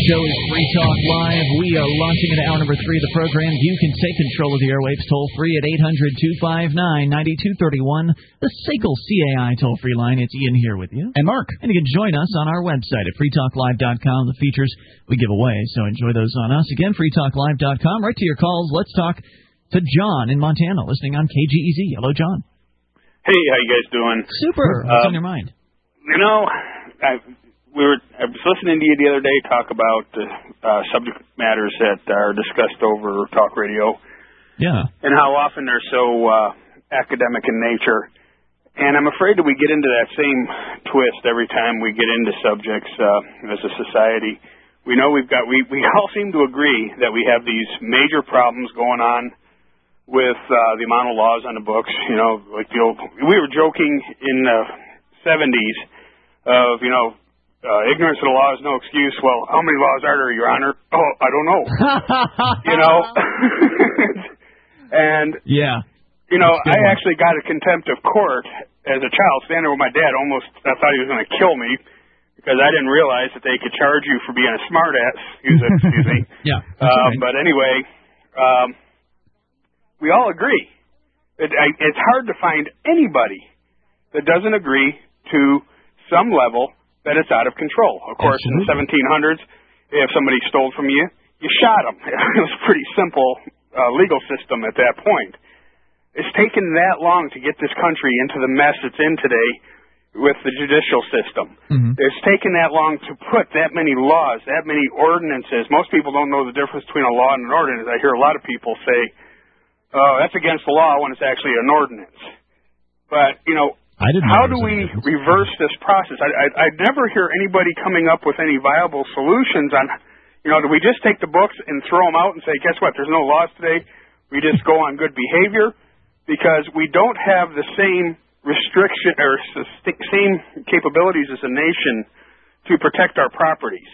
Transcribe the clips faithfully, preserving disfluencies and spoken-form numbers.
show is Free Talk Live. We are launching into hour number three of the program. You can take control of the airwaves toll-free at eight hundred, two five nine, nine two three one. The S A C L C A I toll-free line. It's Ian here with you. And Mark. And you can join us on our website at free talk live dot com. The features we give away, so enjoy those on us. Again, free talk live dot com. Right to your calls. Let's talk to John in Montana, listening on K G E Z. Hello, John. Hey, how you guys doing? Super. What's um, on your mind? You know, I, we were, I was listening to you the other day talk about uh, uh, subject matters that are discussed over talk radio. Yeah. And how often they're so uh, academic in nature. And I'm afraid that we get into that same twist every time we get into subjects uh, as a society. We know we've got, we, we all seem to agree that we have these major problems going on with uh, the amount of laws on the books. You know, like the old, we were joking in the seventies of, you know, uh, ignorance of the law is no excuse. Well, how many laws are there, Your Honor? Oh, I don't know. You know? And, yeah. you know, I one. actually got a contempt of court as a child, standing there with my dad. Almost, I thought he was going to kill me because I didn't realize that they could charge you for being a smartass. Excuse, excuse me. Yeah. Um, right. But anyway, um, we all agree. It, I, it's hard to find anybody that doesn't agree to some level that it's out of control. Of course, Absolutely. In the seventeen hundreds, if somebody stole from you, you shot them. It was a pretty simple uh, legal system at that point. It's taken that long to get this country into the mess it's in today with the judicial system. Mm-hmm. It's taken that long to put that many laws, that many ordinances. Most people don't know the difference between a law and an ordinance. I hear a lot of people say, oh, that's against the law when it's actually an ordinance. But, you know, I didn't how know do we reverse this process? I, I, I never hear anybody coming up with any viable solutions on, you know, do we just take the books and throw them out and say, guess what, there's no laws today. We just go on good behavior because we don't have the same restriction or same capabilities as a nation to protect our properties.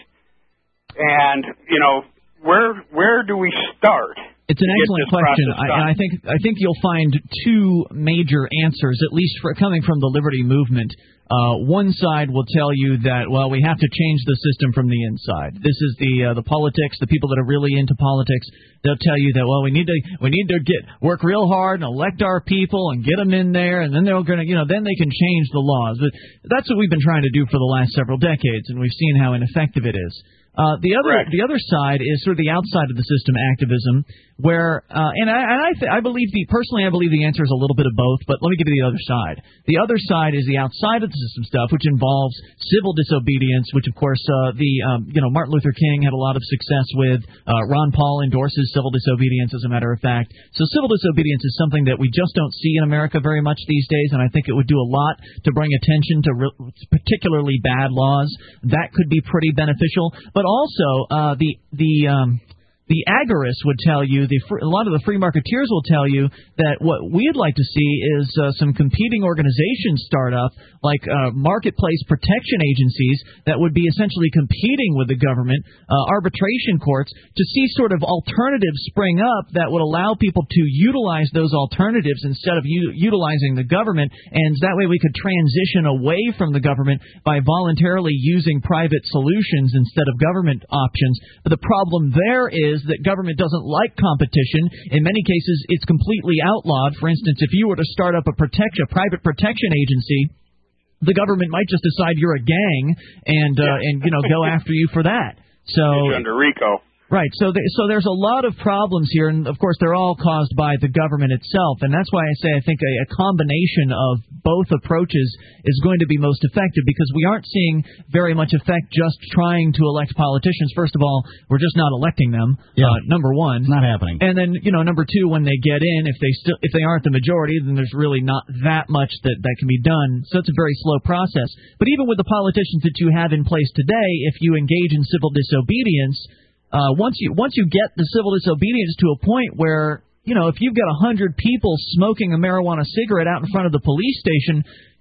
And, you know, where where do we start? It's an excellent question. I, I think I think you'll find two major answers, at least for coming from the Liberty Movement. Uh, one side will tell you that, well, we have to change the system from the inside. This is the uh, the politics, the people that are really into politics. They'll tell you that, well, we need to we need to get work real hard and elect our people and get them in there, and then they're going to, you know, then they can change the laws. But that's what we've been trying to do for the last several decades, and we've seen how ineffective it is. Uh, the other Correct. the other side is sort of the outside of the system activism, where uh, and I and I, th- I believe the personally I believe the answer is a little bit of both. But let me give you the other side. The other side is the outside of the system stuff, which involves civil disobedience, which of course uh, the um, you know Martin Luther King had a lot of success with. Uh, Ron Paul endorses civil disobedience, as a matter of fact. So civil disobedience is something that we just don't see in America very much these days, and I think it would do a lot to bring attention to re- particularly bad laws. That could be pretty beneficial, but also uh, the the um, the agorists would tell you, the fr- a lot of the free marketeers will tell you that what we'd like to see is uh, some competing organizations start up, like uh, marketplace protection agencies that would be essentially competing with the government, uh, arbitration courts, to see sort of alternatives spring up that would allow people to utilize those alternatives instead of u- utilizing the government, and that way we could transition away from the government by voluntarily using private solutions instead of government options. But the problem there is that government doesn't like competition. In many cases, it's completely outlawed. For instance, if you were to start up a protection, a private protection agency, the government might just decide you're a gang and uh, yeah. and you know go after you for that. So you're under RICO. Right, so th- so there's a lot of problems here, and of course they're all caused by the government itself, and that's why I say I think a, a combination of both approaches is going to be most effective, because we aren't seeing very much effect just trying to elect politicians. First of all, we're just not electing them. Yeah. Uh, number one, it's not happening. And then you know, number two, when they get in, if they still if they aren't the majority, then there's really not that much that that can be done. So it's a very slow process. But even with the politicians that you have in place today, if you engage in civil disobedience. Uh, once you once you get the civil disobedience to a point where, you know, if you've got a hundred people smoking a marijuana cigarette out in front of the police station,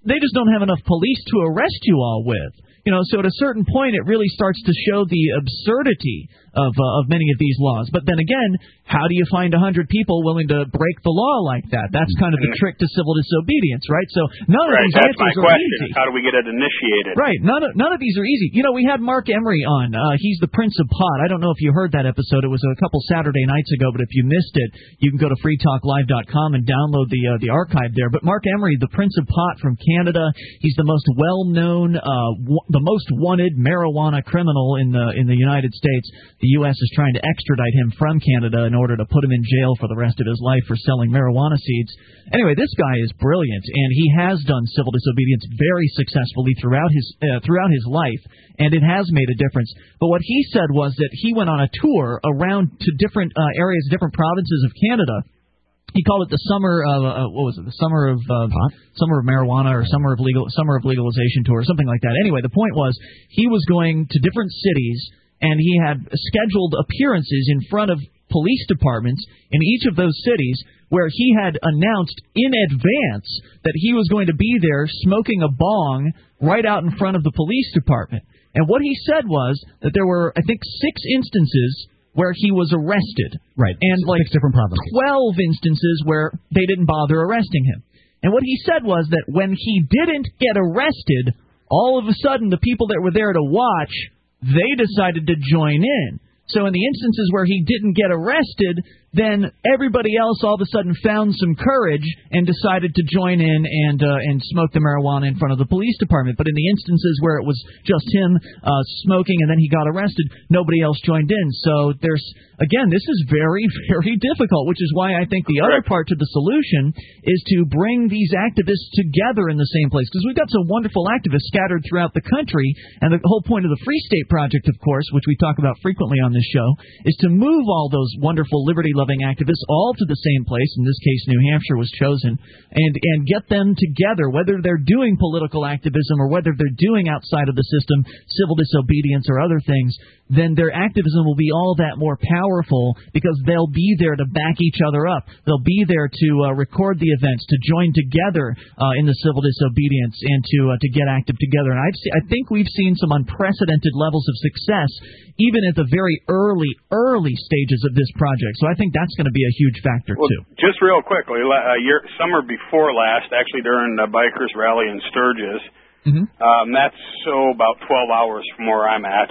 they just don't have enough police to arrest you all with. You know, so at a certain point, it really starts to show the absurdity of uh, of many of these laws. But then again, how do you find a hundred people willing to break the law like that? That's kind of the trick to civil disobedience, right? So none right, of these that's answers my are question. easy. How do we get it initiated? Right. None of none of these are easy. You know, we had Mark Emery on. Uh, he's the Prince of Pot. I don't know if you heard that episode. It was a couple Saturday nights ago. But if you missed it, you can go to free talk live dot com and download the uh, the archive there. But Mark Emery, the Prince of Pot from Canada, he's the most well-known, uh, w- the most wanted marijuana criminal in the in the United States. The U S is trying to extradite him from Canada in order to put him in jail for the rest of his life for selling marijuana seeds. Anyway, this guy is brilliant, and he has done civil disobedience very successfully throughout his uh, throughout his life, and it has made a difference. But what he said was that he went on a tour around to different uh, areas, different provinces of Canada. He called it the summer of uh, what was it? The summer of uh, summer of marijuana or summer of legal summer of legalization tour, or something like that. Anyway, the point was he was going to different cities, and he had scheduled appearances in front of police departments in each of those cities where he had announced in advance that he was going to be there smoking a bong right out in front of the police department. And what he said was that there were, I think, six instances where he was arrested. Right. And like six different provinces. twelve instances where they didn't bother arresting him. And what he said was that when he didn't get arrested, all of a sudden the people that were there to watch, they decided to join in. So in the instances where he didn't get arrested, then everybody else all of a sudden found some courage and decided to join in and uh, and smoke the marijuana in front of the police department. But in the instances where it was just him uh, smoking and then he got arrested, nobody else joined in. So there's, again, this is very, very difficult, which is why I think the other part to the solution is to bring these activists together in the same place. Because we've got some wonderful activists scattered throughout the country, and the whole point of the Free State Project, of course, which we talk about frequently on this show, is to move all those wonderful liberty-loving activists all to the same place. In this case, New Hampshire was chosen, and and get them together, whether they're doing political activism or whether they're doing outside of the system civil disobedience or other things. Then their activism will be all that more powerful because they'll be there to back each other up. They'll be there to uh, record the events, to join together uh, in the civil disobedience, and to uh, to get active together. And I've se- I think we've seen some unprecedented levels of success even at the very early, early stages of this project. So I think that's going to be a huge factor, well, too. Just real quickly, a year, summer before last, actually during the Bikers Rally in Sturgis, mm-hmm. um, that's so about twelve hours from where I'm at.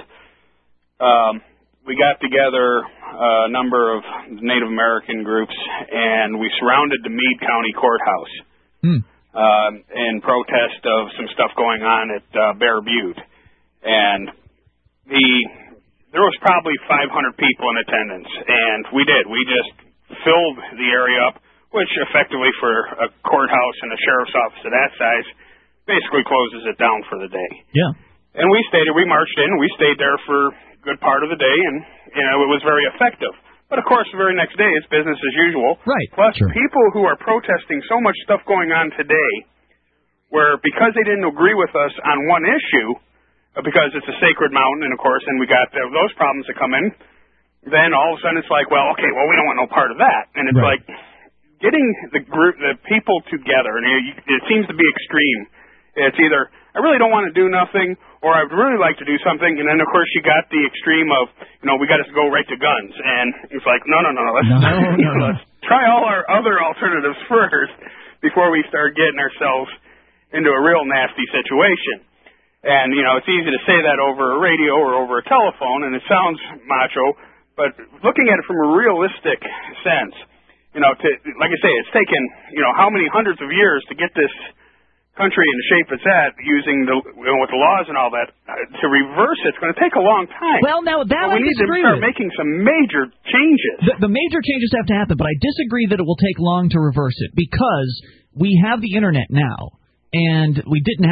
Um, we got together a number of Native American groups, and we surrounded the Meade County Courthouse mm. uh, in protest of some stuff going on at uh, Bear Butte. And the there was probably five hundred people in attendance, and we did. We just filled the area up, which effectively for a courthouse and a sheriff's office of that size basically closes it down for the day. Yeah. And we stayed, we marched in, we stayed there for good part of the day, and you know it was very effective. But of course, the very next day it's business as usual. Right. Plus, sure. people who are protesting so much stuff going on today, where because they didn't agree with us on one issue, because it's a sacred mountain, and of course, and we got the, those problems that come in, then all of a sudden it's like, well, okay, well we don't want no part of that, and it's right. like getting the group, the people together, and it, it seems to be extreme. It's either I really don't want to do nothing, or I'd really like to do something, and then of course you got the extreme of, you know, we got to go right to guns, and it's like, no, no, no, no, let's, no, no, no. let's try all our other alternatives first before we start getting ourselves into a real nasty situation. And you know, it's easy to say that over a radio or over a telephone, and it sounds macho, but looking at it from a realistic sense, you know, to like I say, it's taken you know how many hundreds of years to get this country in the shape it's at, using the you know, with the laws and all that, uh, to reverse it, it's going to take a long time. Well, now that but we I need to start with. making some major changes. The, the major changes have to happen, but I disagree that it will take long to reverse it because we have the internet now, and we didn't have it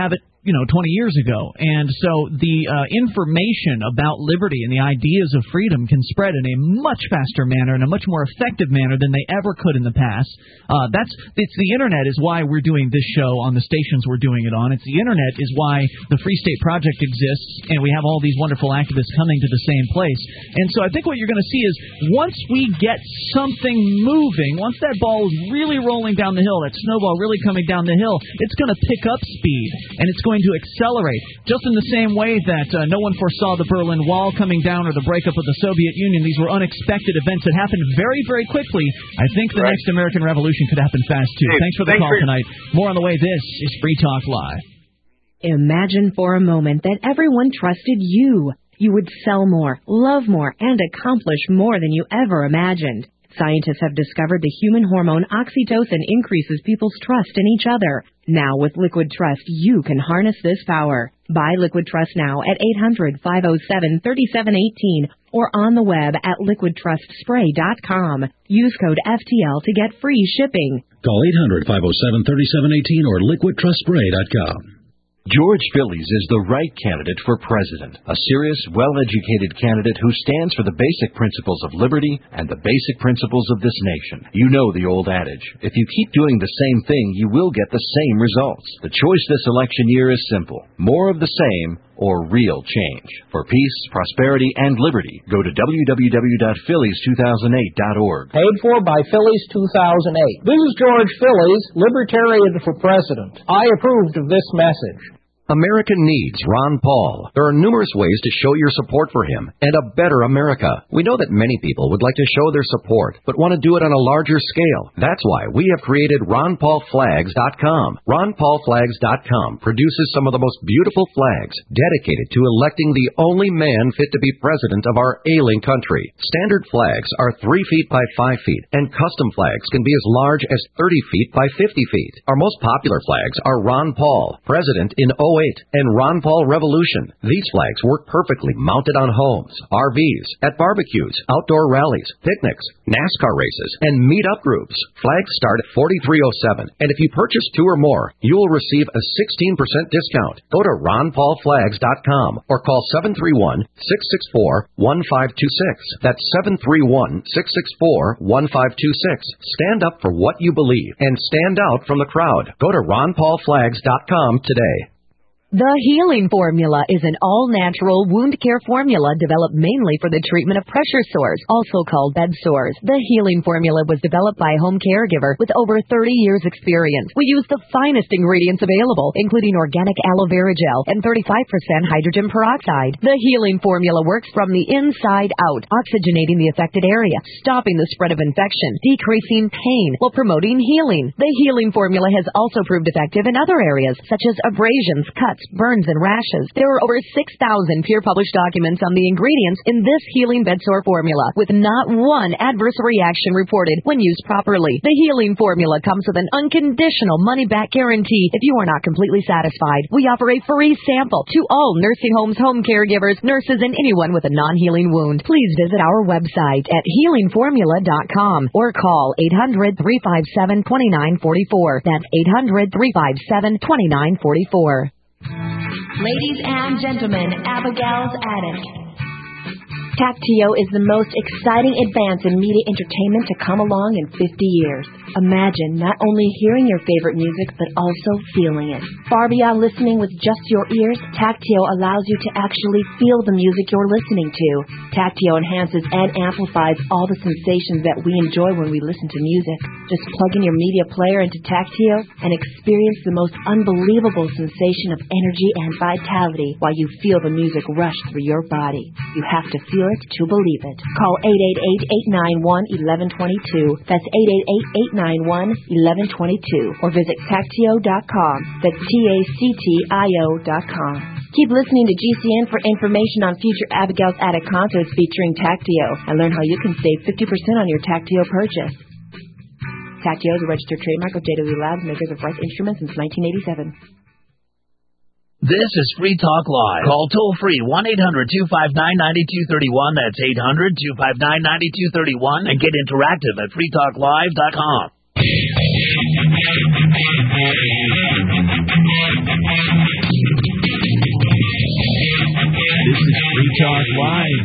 you know, twenty years ago. And so the uh, information about liberty and the ideas of freedom can spread in a much faster manner and a much more effective manner than they ever could in the past. Uh, that's it's the Internet is why we're doing this show on the stations we're doing it on. It's the Internet is why the Free State Project exists, and we have all these wonderful activists coming to the same place. And so I think what you're going to see is once we get something moving, once that ball is really rolling down the hill, that snowball really coming down the hill, it's going to pick up speed, and it's going to accelerate, just in the same way that uh, no one foresaw the Berlin Wall coming down or the breakup of the Soviet Union. These were unexpected events that happened very, very quickly. I think the right. next American Revolution could happen fast, too. Hey, thanks for the thanks call for... tonight. More on the way. This is Free Talk Live. Imagine for a moment that everyone trusted you. You would sell more, love more, and accomplish more than you ever imagined. Scientists have discovered the human hormone oxytocin increases people's trust in each other. Now with Liquid Trust, you can harness this power. Buy Liquid Trust now at eight hundred, five oh seven, three seven one eight or on the web at liquid trust spray dot com. Use code F T L to get free shipping. Call eight hundred, five oh seven, three seven one eight or liquid trust spray dot com. George Phillies is the right candidate for president, a serious, well-educated candidate who stands for the basic principles of liberty and the basic principles of this nation. You know the old adage, if you keep doing the same thing, you will get the same results. The choice this election year is simple: more of the same or real change. For peace, prosperity, and liberty, go to w w w dot phillies two thousand eight dot org. Paid for by Phillies two thousand eight. This is George Phillies, Libertarian for President. I approved of this message. America needs Ron Paul. There are numerous ways to show your support for him and a better America. We know that many people would like to show their support, but want to do it on a larger scale. That's why we have created ron paul flags dot com. ron paul flags dot com produces some of the most beautiful flags dedicated to electing the only man fit to be president of our ailing country. Standard flags are three feet by five feet, and custom flags can be as large as thirty feet by fifty feet. Our most popular flags are Ron Paul, President in oh eight, and Ron Paul Revolution. These flags work perfectly mounted on homes, R Vs, at barbecues, outdoor rallies, picnics, NASCAR races, and meet-up groups. Flags start at forty-three oh seven, and if you purchase two or more, you will receive a sixteen percent discount. Go to ron paul flags dot com or call seven three one, six six four, one five two six. That's seven three one, six six four, one five two six. Stand up for what you believe and stand out from the crowd. Go to ron paul flags dot com today. The Healing Formula is an all-natural wound care formula developed mainly for the treatment of pressure sores, also called bed sores. The Healing Formula was developed by a home caregiver with over thirty years experience. We use the finest ingredients available, including organic aloe vera gel and thirty-five percent hydrogen peroxide. The Healing Formula works from the inside out, oxygenating the affected area, stopping the spread of infection, decreasing pain, while promoting healing. The Healing Formula has also proved effective in other areas, such as abrasions, cuts, burns, and rashes. There are over six thousand peer-published documents on the ingredients in this healing bed sore formula, with not one adverse reaction reported when used properly. The Healing Formula comes with an unconditional money-back guarantee if you are not completely satisfied. We offer a free sample to all nursing homes, home caregivers, nurses, and anyone with a non-healing wound. Please visit our website at healing formula dot com or call eight hundred, three five seven, two nine four four. That's eight hundred, three five seven, two nine four four. Ladies and gentlemen, Abigail's Attic. Tactio is the most exciting advance in media entertainment to come along in fifty years. Imagine not only hearing your favorite music, but also feeling it. Far beyond listening with just your ears, Tactio allows you to actually feel the music you're listening to. Tactio enhances and amplifies all the sensations that we enjoy when we listen to music. Just plug in your media player into Tactio and experience the most unbelievable sensation of energy and vitality while you feel the music rush through your body. You have to feel it to believe it. Call eight eight eight, eight nine one, one one two two. That's eight eight eight, eight nine one, one one two two. Or visit Tactio dot com. That's T A C T I O dot com. Keep listening to G C N for information on future Abigail's Attic concerts featuring Tactio, and learn how you can save fifty percent on your Tactio purchase. Tactio is a registered trademark of J W Labs, makers of Rice Instruments, since nineteen eighty-seven. This is Free Talk Live. Call toll-free one eight hundred, two five nine, nine two three one. That's eight hundred, two five nine, nine two three one. And get interactive at free talk live dot com.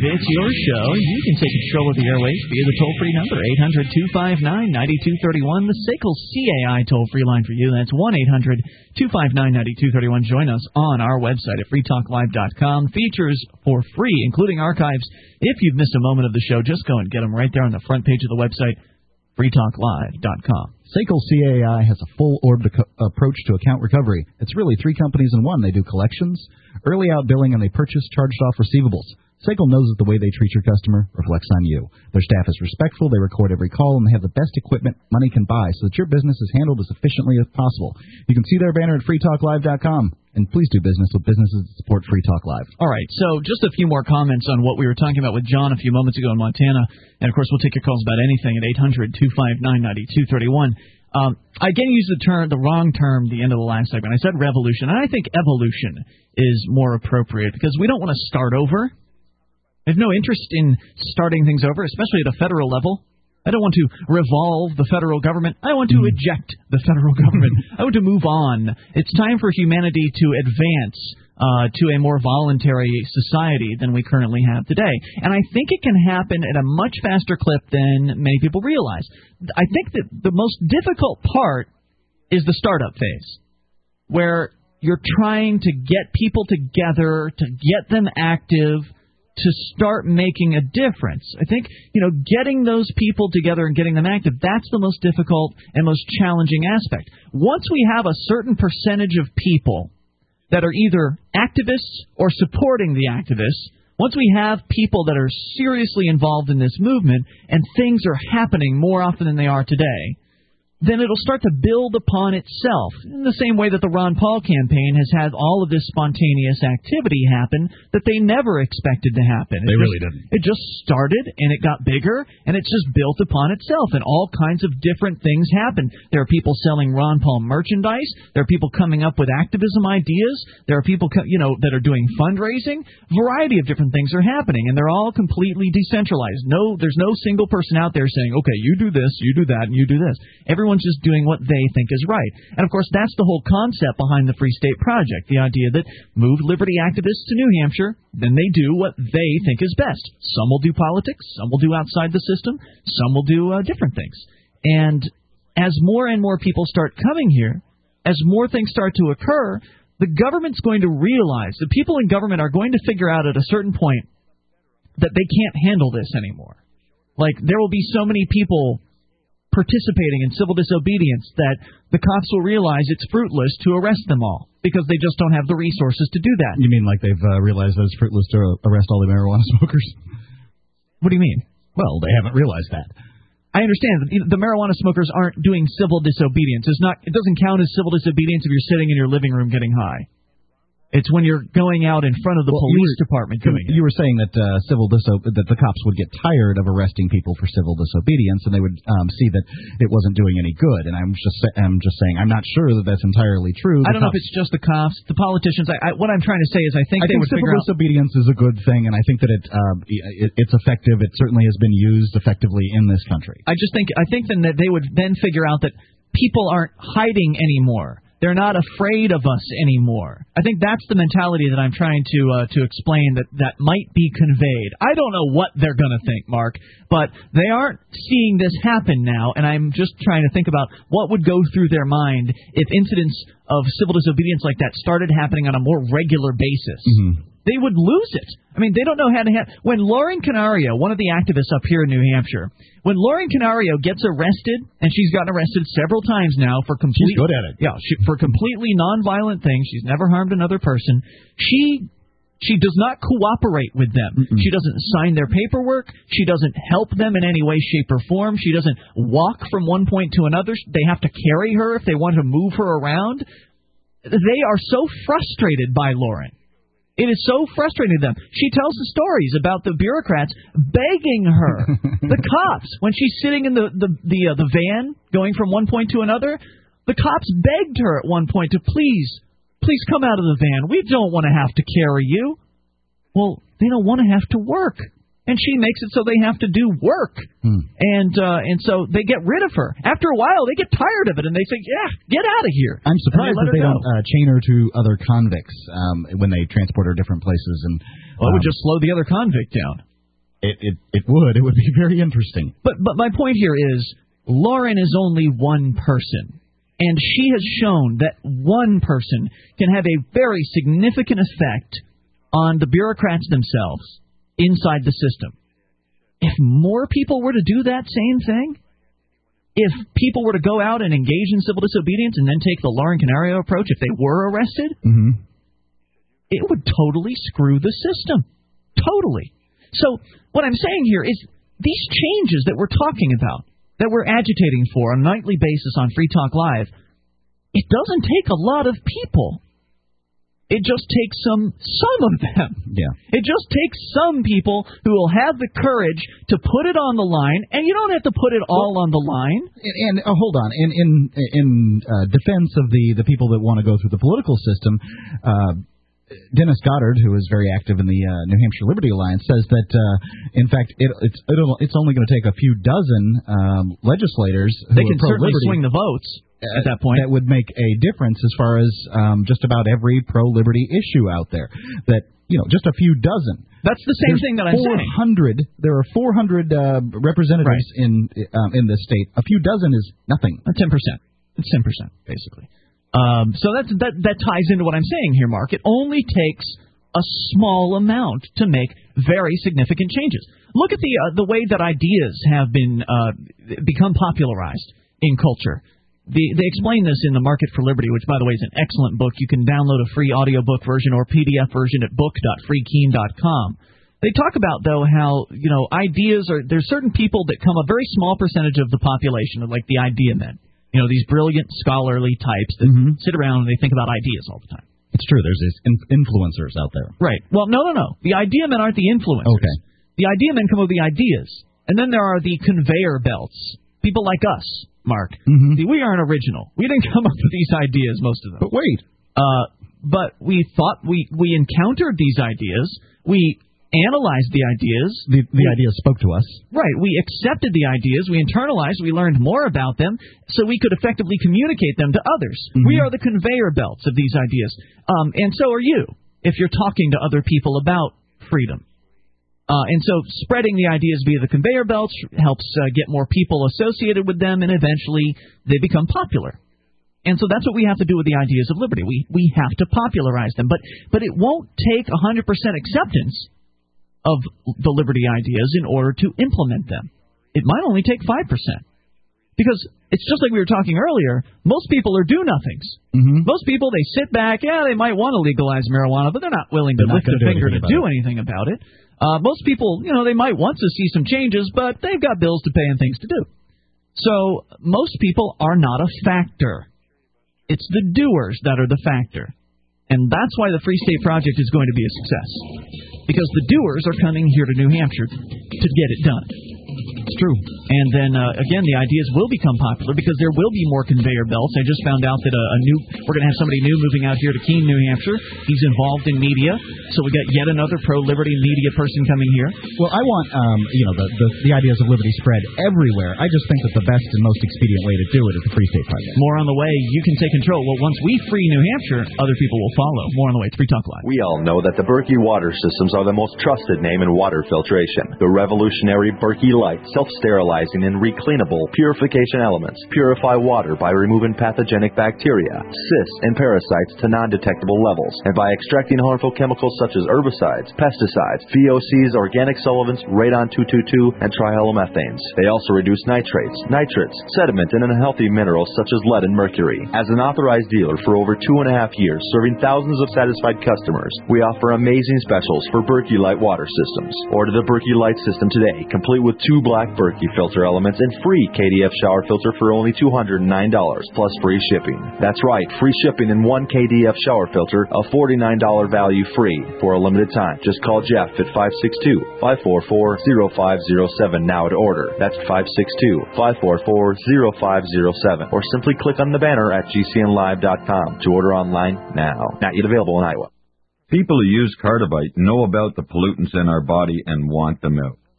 It's your show. You can take control of the airwaves via the toll-free number, eight hundred two five nine nine two three one, the S A C L C A I toll-free line for you. That's one eight hundred two five nine nine two three one. Join us on our website at free talk live dot com. Features for free, including archives. If you've missed a moment of the show, just go and get them right there on the front page of the website, free talk live dot com. S A C L C A I has a full-orbed approach to account recovery. It's really three companies in one. They do collections, early out billing, and they purchase charged-off receivables. S A C L knows that the way they treat your customer reflects on you. Their staff is respectful, they record every call, and they have the best equipment money can buy so that your business is handled as efficiently as possible. You can see their banner at free talk live dot com. And please do business with businesses that support Free Talk Live. All right, so just a few more comments on what we were talking about with John a few moments ago in Montana. And, of course, we'll take your calls about anything at eight hundred two five nine nine two three one. Um, I again used the term, the wrong term, the end of the last segment. I said revolution, and I think evolution is more appropriate because we don't want to start over. I have no interest in starting things over, especially at a federal level. I don't want to revolve the federal government. I want to mm. eject the federal government. I want to move on. It's time for humanity to advance uh, to a more voluntary society than we currently have today. And I think it can happen at a much faster clip than many people realize. I think that the most difficult part is the startup phase, where you're trying to get people together, to get them active, to start making a difference. I think, you know, getting those people together and getting them active, that's the most difficult and most challenging aspect. Once we have a certain percentage of people that are either activists or supporting the activists, once we have people that are seriously involved in this movement and things are happening more often than they are today, then it'll start to build upon itself in the same way that the Ron Paul campaign has had all of this spontaneous activity happen that they never expected to happen. They it really just, didn't. It just started, and it got bigger, and it's just built upon itself, and all kinds of different things happen. There are people selling Ron Paul merchandise. There are people coming up with activism ideas. There are people, you know, that are doing fundraising. A variety of different things are happening, and they're all completely decentralized. No, there's no single person out there saying, okay, you do this, you do that, and you do this. Everyone Everyone's just doing what they think is right. And, of course, that's the whole concept behind the Free State Project, the idea that move liberty activists to New Hampshire, then they do what they think is best. Some will do politics, some will do outside the system, some will do uh, different things. And as more and more people start coming here, as more things start to occur, the government's going to realize, the people in government are going to figure out at a certain point that they can't handle this anymore. Like, there will be so many people participating in civil disobedience that the cops will realize it's fruitless to arrest them all because they just don't have the resources to do that. You mean like they've uh, realized that it's fruitless to arrest all the marijuana smokers? What do you mean? Well, they haven't realized that. I understand that the marijuana smokers aren't doing civil disobedience. It's not. It doesn't count as civil disobedience if you're sitting in your living room getting high. It's when you're going out in front of the well, police were, department doing you, it. You were saying that uh, civil diso- that the cops would get tired of arresting people for civil disobedience, and they would um, see that it wasn't doing any good. And I'm just I'm just saying I'm not sure that that's entirely true. The I don't cops, know if it's just the cops, the politicians. I, I, what I'm trying to say is I think I they think would civil figure disobedience out, is a good thing, and I think that it, uh, it it's effective. It certainly has been used effectively in this country. I just think I think then that they would then figure out that people aren't hiding anymore. They're not afraid of us anymore. I think that's the mentality that I'm trying to uh, to explain that, that might be conveyed. I don't know what they're going to think, Mark, but they aren't seeing this happen now, and I'm just trying to think about what would go through their mind if incidents of civil disobedience like that started happening on a more regular basis. Mm-hmm. They would lose it. I mean, they don't know how to have... When Lauren Canario, one of the activists up here in New Hampshire, when Lauren Canario gets arrested, and she's gotten arrested several times now for complete... She's good at it. Yeah, she, for completely nonviolent things. She's never harmed another person. She... She does not cooperate with them. Mm-mm. She doesn't sign their paperwork. She doesn't help them in any way, shape, or form. She doesn't walk from one point to another. They have to carry her if they want to move her around. They are so frustrated by Lauren. It is so frustrating to them. She tells the stories about the bureaucrats begging her, the cops, when she's sitting in the the the, uh, the van going from one point to another, the cops begged her at one point to please, please come out of the van. We don't want to have to carry you. Well, they don't want to have to work. And she makes it so they have to do work. Hmm. And uh, and so they get rid of her. After a while, they get tired of it, and they say, yeah, get out of here. I'm surprised they that they go. don't uh, chain her to other convicts um, when they transport her different places. And Well, um, it would just slow the other convict down. It, it it would. It would be very interesting. But but my point here is Lauren is only one person, and she has shown that one person can have a very significant effect on the bureaucrats themselves inside the system. If more people were to do that same thing, if people were to go out and engage in civil disobedience and then take the Lauren Canario approach if they were arrested, mm-hmm. it would totally screw the system. Totally. So what I'm saying here is these changes that we're talking about, that we're agitating for on a nightly basis on Free Talk Live, it doesn't take a lot of people. It just takes some some of them. Yeah. It just takes some people who will have the courage to put it on the line, and you don't have to put it all well, on the line. And, and uh, hold on, in in in uh, defense of the the people that want to go through the political system, uh, Dennis Goddard, who is very active in the uh, New Hampshire Liberty Alliance, says that uh, in fact it, it's it'll, it's only going to take a few dozen um, legislators. They can certainly pro-liberty, swing the votes. At that point, that would make a difference as far as um, just about every pro-liberty issue out there. That, you know, just a few dozen. That's the same There's thing that I'm four hundred, saying. There are four hundred uh, representatives right. in um, in this state. A few dozen is nothing. ten percent. It's ten percent, basically. Um, so that's, that that ties into what I'm saying here, Mark. It only takes a small amount to make very significant changes. Look at the uh, the way that ideas have been uh, become popularized in culture. The, they explain this in The Market for Liberty, which, by the way, is an excellent book. You can download a free audiobook version or P D F version at book dot free keen dot com. They talk about, though, how, you know, ideas are, there's certain people that come, a very small percentage of the population, like the idea men. You know, these brilliant, scholarly types that mm-hmm. sit around and they think about ideas all the time. It's true. There's these in- influencers out there. Right. Well, no, no, no. The idea men aren't the influencers. Okay. The idea men come up with the ideas. And then there are the conveyor belts. People like us, Mark. Mm-hmm. See, we aren't original. We didn't come up with these ideas, most of them. But wait. Uh, but we thought we, we encountered these ideas. We analyzed the ideas. The, the we, ideas spoke to us. Right. We accepted the ideas. We internalized. We learned more about them so we could effectively communicate them to others. Mm-hmm. We are the conveyor belts of these ideas. Um, and so are you if you're talking to other people about freedom. Uh, and so spreading the ideas via the conveyor belts helps uh, get more people associated with them, and eventually they become popular. And so that's what we have to do with the ideas of liberty. We we have to popularize them. But but it won't take one hundred percent acceptance of the liberty ideas in order to implement them. It might only take five percent. Because it's just like we were talking earlier, most people are do-nothings. Mm-hmm. Most people, they sit back, yeah, they might want to legalize marijuana, but they're not willing to they're lift a finger to do it. anything about it. Uh, most people, you know, they might want to see some changes, but they've got bills to pay and things to do. So most people are not a factor. It's the doers that are the factor. And that's why the Free State Project is going to be a success. Because the doers are coming here to New Hampshire to get it done. It's true. And then, uh, again, the ideas will become popular because there will be more conveyor belts. I just found out that a, a new, we're going to have somebody new moving out here to Keene, New Hampshire. He's involved in media. So we got yet another pro-liberty media person coming here. Well, I want, um, you know, the, the the ideas of liberty spread everywhere. I just think that the best and most expedient way to do it is the Free State Project. More on the way. You can take control. Well, once we free New Hampshire, other people will follow. More on the way. It's Free Talk Live. We all know that the Berkey water systems are the most trusted name in water filtration. The revolutionary Berkey Light self-sterilizing and recleanable purification elements purify water by removing pathogenic bacteria, cysts, and parasites to non-detectable levels, and by extracting harmful chemicals such as herbicides, pesticides, V O Cs, organic solvents, radon two twenty-two, and trihalomethanes. They also reduce nitrates, nitrates, sediment, and unhealthy minerals such as lead and mercury. As an authorized dealer for over two and a half years, serving thousands of satisfied customers, we offer amazing specials for Berkey Light water systems. Order the Berkey Light system today, complete with two black Berkey filter elements and free K D F shower filter for only two hundred nine dollars, plus free shipping. That's right, free shipping and one K D F shower filter, a forty-nine dollars value free for a limited time. Just call Jeff at five six two, five four four, zero five zero seven now to order. That's five six two, five four four, zero five zero seven. Or simply click on the banner at G C N live dot com to order online now. Not yet available in Iowa. People who use Cardivite know about the pollutants in our body and want them out.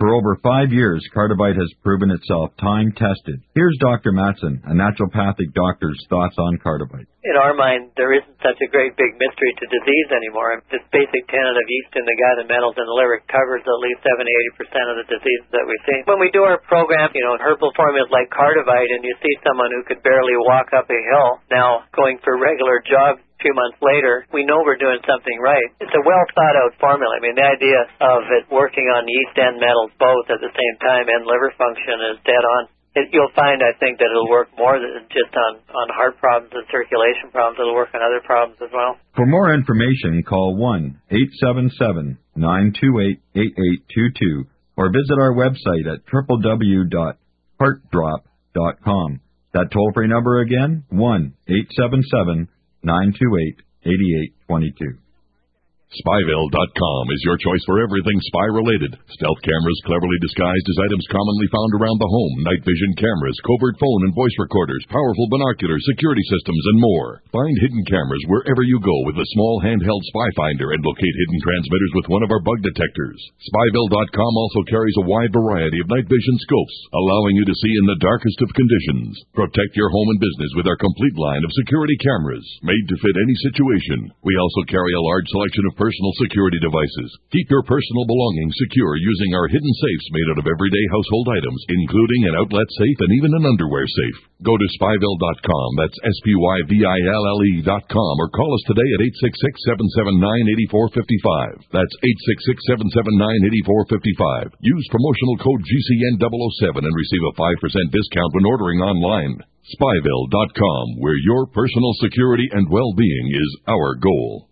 For over five years, Cardivite has proven itself time-tested. Here's Doctor Matson, a naturopathic doctor's thoughts on Cardivite. In our mind, there isn't such a great big mystery to disease anymore. This basic tenet of yeast in the gut and metals in the liver covers at least seventy to eighty percent of the diseases that we see. When we do our program, you know, herbal formulas like Cardivite, and you see someone who could barely walk up a hill now going for regular jogs a few months later, we know we're doing something right. It's a well-thought-out formula. I mean, the idea of it working on yeast and metals both at the same time and liver function is dead on. It, you'll find, I think, that it'll work more than just on, on heart problems and circulation problems. It'll work on other problems as well. For more information, call one eight seven seven, nine two eight, eight eight two two or visit our website at w w w dot heart drop dot com. That toll-free number again, one eight seven seven, nine two eight, eight eight two two. Spyville dot com is your choice for everything spy-related. Stealth cameras cleverly disguised as items commonly found around the home, night vision cameras, covert phone and voice recorders, powerful binoculars, security systems, and more. Find hidden cameras wherever you go with a small handheld spy finder and locate hidden transmitters with one of our bug detectors. Spyville dot com also carries a wide variety of night vision scopes, allowing you to see in the darkest of conditions. Protect your home and business with our complete line of security cameras, made to fit any situation. We also carry a large selection of personal security devices. Keep your personal belongings secure using our hidden safes made out of everyday household items, including an outlet safe and even an underwear safe. Go to Spyville dot com, that's S P Y V I L L E dot com, or call us today at eight six six, seven seven nine, eight four five five. That's eight six six, seven seven nine, eight four five five. Use promotional code G C N double oh seven and receive a five percent discount when ordering online. Spyville dot com, where your personal security and well-being is our goal.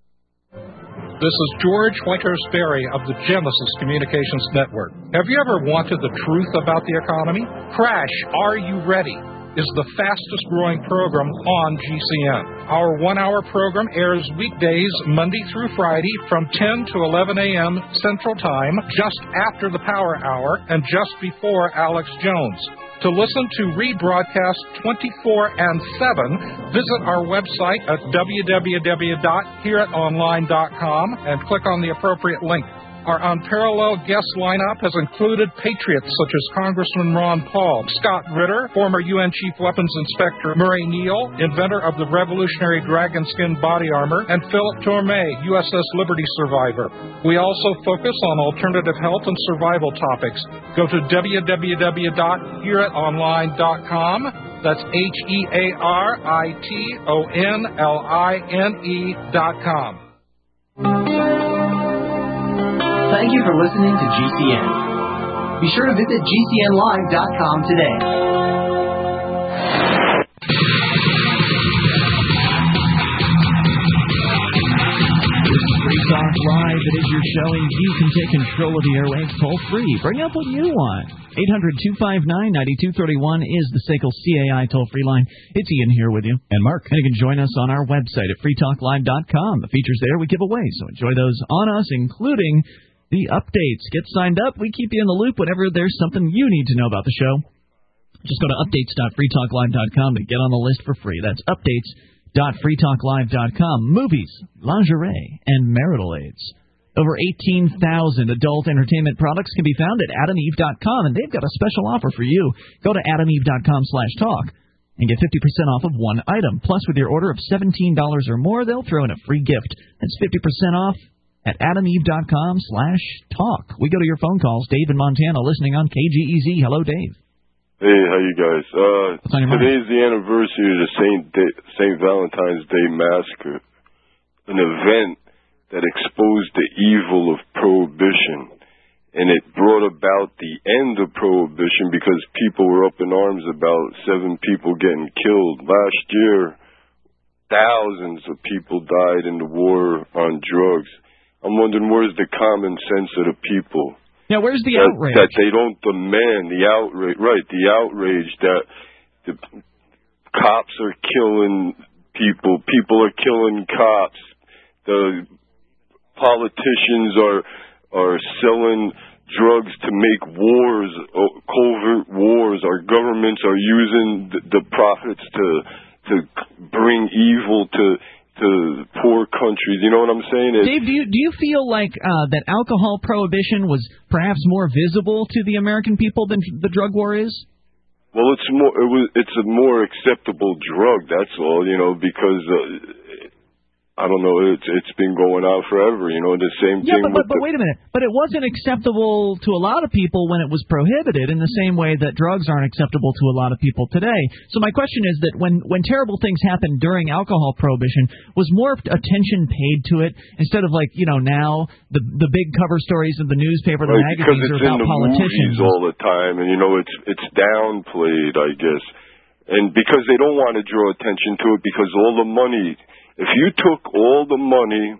This is George Winters-Berry of the Genesis Communications Network. Have you ever wanted the truth about the economy? Crash, Are You Ready? Is the fastest growing program on G C N. Our one-hour program airs weekdays Monday through Friday from ten to eleven a.m. Central Time, just after the Power Hour and just before Alex Jones. To listen to rebroadcast twenty-four and seven, visit our website at w w w dot hear it online dot com and click on the appropriate link. Our unparalleled guest lineup has included patriots such as Congressman Ron Paul, Scott Ritter, former U N Chief Weapons Inspector Murray Neal, inventor of the revolutionary dragon skin body armor, and Philip Tormé, U S S Liberty survivor. We also focus on alternative health and survival topics. Go to w w w dot hear it online dot com. That's H E A R I T O N L I N E dot com. Thank you for listening to G C N. Be sure to visit G C N live dot com today. This is Free Talk Live. It is your show, and you can take control of the airwaves toll free. Bring up what you want. eight hundred, two five nine, nine two three one is the S A C L C A I toll-free line. It's Ian here with you. And Mark. And you can join us on our website at free talk live dot com. The features there we give away, so enjoy those on us, including the updates. Get signed up. We keep you in the loop whenever there's something you need to know about the show. Just go to updates dot free talk live dot com to get on the list for free. That's updates dot free talk live dot com. Movies, lingerie, and marital aids. Over eighteen thousand adult entertainment products can be found at adam eve dot com, and they've got a special offer for you. Go to adam eve dot com slash talk and get fifty percent off of one item. Plus, with your order of seventeen dollars or more, they'll throw in a free gift. That's fifty percent off at adam eve dot com slash talk. We go to your phone calls. Dave in Montana listening on K G E Z. Hello, Dave. Hey, how you guys? Uh, today's mind? the anniversary of the Saint Day, Saint Valentine's Day Massacre, an event that exposed the evil of Prohibition, and it brought about the end of Prohibition because people were up in arms about seven people getting killed. Last year, thousands of people died in the war on drugs. I'm wondering, where's the common sense of the people? Now, where's the that, outrage? That they don't demand the outrage. Right, the outrage that the cops are killing people. People are killing cops. The politicians are are selling drugs to make wars, covert wars. Our governments are using the, the profits to to bring evil to to poor countries. You know what I'm saying? It, Dave, do you do you feel like uh, that alcohol prohibition was perhaps more visible to the American people than the drug war is? Well, it's more it was it's a more acceptable drug. That's all. You know, because. Uh, I don't know. It's it's been going on forever. You know, the same yeah, thing. Yeah, but, but, but wait a minute. But it wasn't acceptable to a lot of people when it was prohibited, in the same way that drugs aren't acceptable to a lot of people today. So my question is that when when terrible things happened during alcohol prohibition, was more attention paid to it instead of like you know now the the big cover stories of the newspaper, the right, magazines are about politicians. Because it's in the politicians movies all the time, and you know it's it's downplayed, I guess, and because they don't want to draw attention to it, because all the money. If you took all the money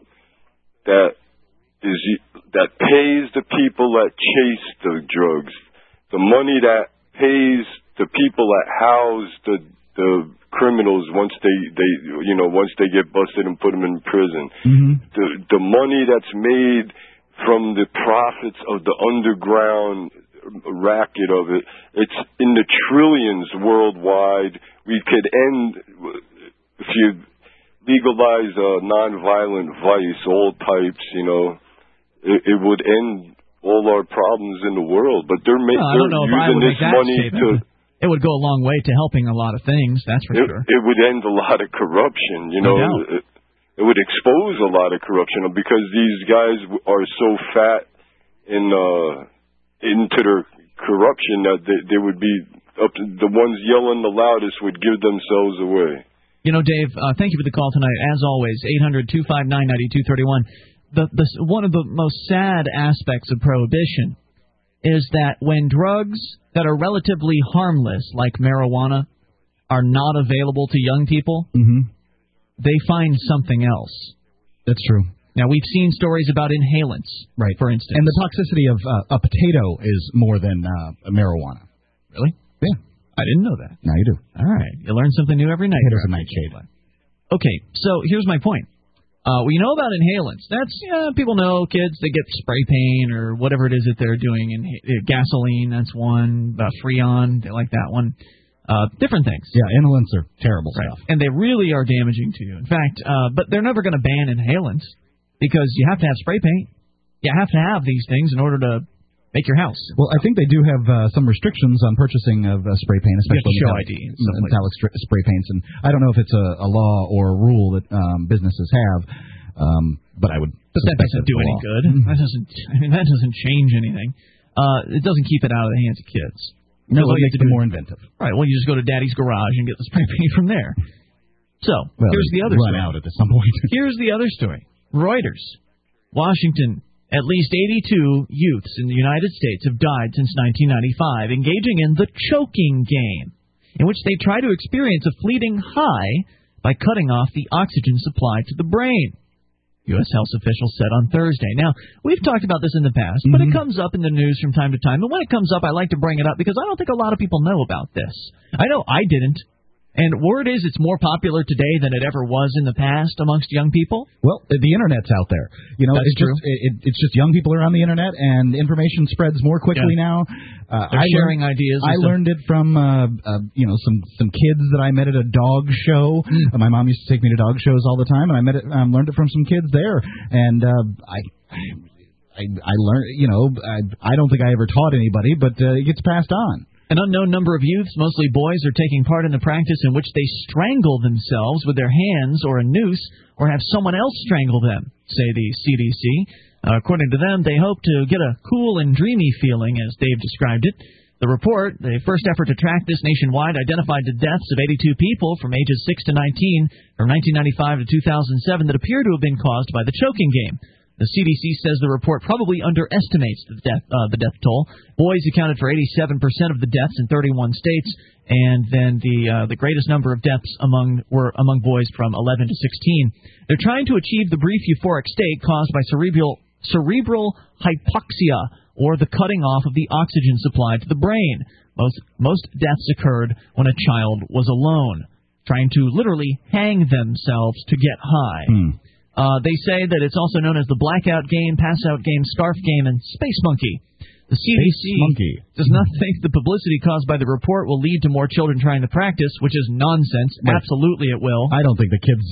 that is that pays the people that chase the drugs, the money that pays the people that house the the criminals once they they you know once they get busted and put them in prison, mm-hmm. the the money that's made from the profits of the underground racket of it, it's in the trillions worldwide. We could end if you. Legalize uh, non-violent vice, all types, you know, it, it would end all our problems in the world. But they're, ma- well, they're using this money to... It would go a long way to helping a lot of things, that's for it, sure. It would end a lot of corruption, you know. No it, it would expose a lot of corruption because these guys are so fat in uh, into their corruption that they, they would be... up to, the ones yelling the loudest would give themselves away. You know, Dave, uh, thank you for the call tonight. As always, eight hundred two five nine nine two three one. The, the, one of the most sad aspects of prohibition is that when drugs that are relatively harmless, like marijuana, are not available to young people, mm-hmm. they find something else. That's true. Now, we've seen stories about inhalants, right? For instance. And the toxicity of uh, a potato is more than uh, marijuana. Really? Yeah. I didn't know that. Now you do. All right. You learn something new every night. Potato's a nightshade. Okay, so here's my point. Uh, we know about inhalants. That's, yeah, people know, kids, they get spray paint or whatever it is that they're doing. In, uh, gasoline, that's one. Uh, Freon, they like that one. Uh, different things. Yeah, inhalants are terrible right. stuff. And they really are damaging to you. In fact, uh, but they're never going to ban inhalants because you have to have spray paint. You have to have these things in order to make your house. Well, I think they do have uh, some restrictions on purchasing of uh, spray paint, especially show metallic, I D metallic like spray paints. And I don't know if it's a, a law or a rule that um, businesses have, um, but I would. But that doesn't do any good. Mm-hmm. That doesn't. I mean, that doesn't change anything. Uh, it doesn't keep it out of the hands of kids. No, it makes them more inventive. Right. Well, you just go to Daddy's garage and get the spray paint from there. So well, here's the other run story. out at some point. Here's the other story. Reuters, Washington. At least eighty-two youths in the United States have died since nineteen ninety-five, engaging in the choking game, in which they try to experience a fleeting high by cutting off the oxygen supply to the brain, U S health officials said on Thursday. Now, we've talked about this in the past, mm-hmm. but it comes up in the news from time to time. And when it comes up, I like to bring it up because I don't think a lot of people know about this. I know I didn't. And word is it's more popular today than it ever was in the past amongst young people. Well, the internet's out there. You know, That's it's true. just it, it's just young people are on the internet, and information spreads more quickly yeah. now. Uh, They're I sharing learned, ideas. I learned it from uh, uh, you know some some kids that I met at a dog show. Mm. Uh, my mom used to take me to dog shows all the time, and I met it, um, learned it from some kids there. And uh, I. I, I learned, you know, I, I don't think I ever taught anybody, but uh, it gets passed on. An unknown number of youths, mostly boys, are taking part in the practice in which they strangle themselves with their hands or a noose or have someone else strangle them, say the C D C. Uh, according to them, they hope to get a cool and dreamy feeling, as Dave described it. The report, the first effort to track this nationwide, identified the deaths of eighty-two people from ages six to nineteen from nineteen ninety-five to two thousand seven that appear to have been caused by the choking game. The C D C says the report probably underestimates the death uh, the death toll. Boys accounted for eighty-seven percent of the deaths in thirty-one states, and then the uh, the greatest number of deaths among were among boys from eleven to sixteen. They're trying to achieve the brief euphoric state caused by cerebral cerebral hypoxia, or the cutting off of the oxygen supply to the brain. Most most deaths occurred when a child was alone, trying to literally hang themselves to get high. Hmm. Uh, they say that it's also known as the blackout game, pass-out game, scarf game, and space monkey. The C D C monkey. does not think the publicity caused by the report will lead to more children trying the practice, which is nonsense. Right. Absolutely it will. I don't think the kids.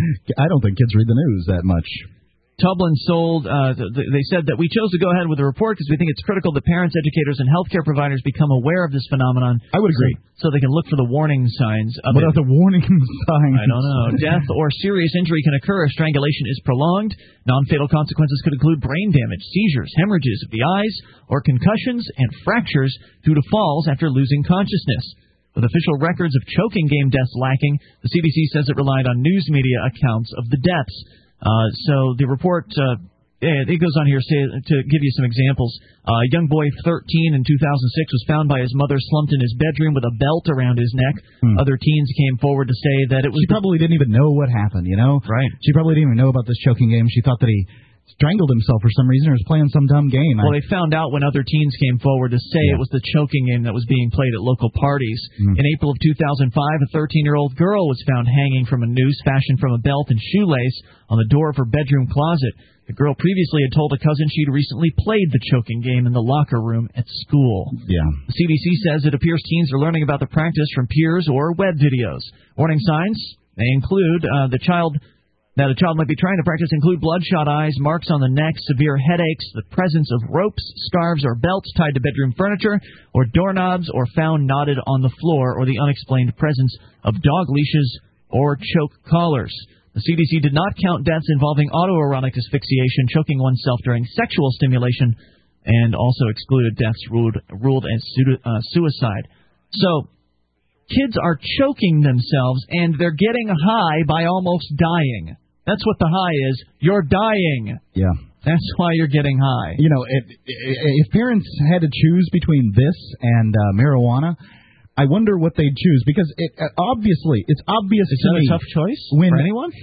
I don't think kids read the news that much. Tublin sold, uh, th- they said that we chose to go ahead with the report because we think it's critical that parents, educators, and healthcare providers become aware of this phenomenon. I would agree. So, so they can look for the warning signs of what it. are the warning signs? I don't know. Death or serious injury can occur if strangulation is prolonged. Non-fatal consequences could include brain damage, seizures, hemorrhages of the eyes, or concussions and fractures due to falls after losing consciousness. With official records of choking game deaths lacking, the C D C says it relied on news media accounts of the deaths. Uh, so the report, uh, it goes on here say, to give you some examples. Uh, a young boy, thirteen, in two thousand six, was found by his mother slumped in his bedroom with a belt around his neck. Hmm. Other teens came forward to say that it was... She probably didn't even know what happened, you know? Right. She probably didn't even know about this choking game. She thought that he strangled himself for some reason or was playing some dumb game. Well, they found out when other teens came forward to say yeah. it was the choking game that was being played at local parties. Mm. In April of two thousand five, a thirteen-year-old girl was found hanging from a noose fashioned from a belt and shoelace on the door of her bedroom closet. The girl previously had told a cousin she'd recently played the choking game in the locker room at school. Yeah. The C D C says it appears teens are learning about the practice from peers or web videos. Warning signs, they include uh, the child... Now, the child might be trying to practice include bloodshot eyes, marks on the neck, severe headaches, the presence of ropes, scarves, or belts tied to bedroom furniture, or doorknobs, or found knotted on the floor, or the unexplained presence of dog leashes or choke collars. The C D C did not count deaths involving autoerotic asphyxiation, choking oneself during sexual stimulation, and also excluded deaths ruled, ruled as uh, suicide. So, kids are choking themselves, and they're getting high by almost dying. That's what the high is. You're dying. Yeah. That's why you're getting high. You know, if, if parents had to choose between this and uh, marijuana, I wonder what they'd choose, because it uh, obviously it's obvious is to that me. a tough choice when, for anyone?